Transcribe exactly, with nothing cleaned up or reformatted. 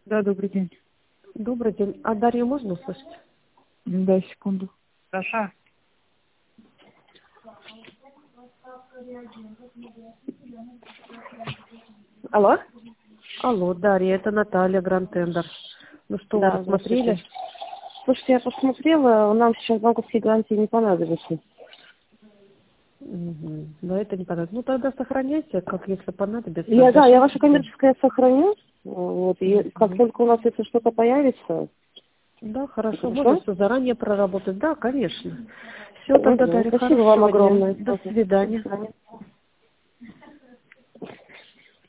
Да, добрый день. Добрый день. А Дарью можно услышать? Да, секунду. Саша. Алло? Алло, Дарья, это Наталья, Гранд-Тендер. Ну что, вы Да, рассмотрели? здравствуйте. Слушайте, я посмотрела, нам сейчас банковские гарантии не понадобятся. Угу. Но это не понадобится. Ну тогда сохраняйте, как если понадобится. Я, да, я ваше обращайтесь. коммерческое сохраню. Вот, и как Мгм. только у нас если что-то появится, Да, хорошо, можно хорошо? все заранее проработать. Да, конечно. Все, тогда, Угу. Дарья, Спасибо вам хорошего дня. огромное. До До свидания. свидания.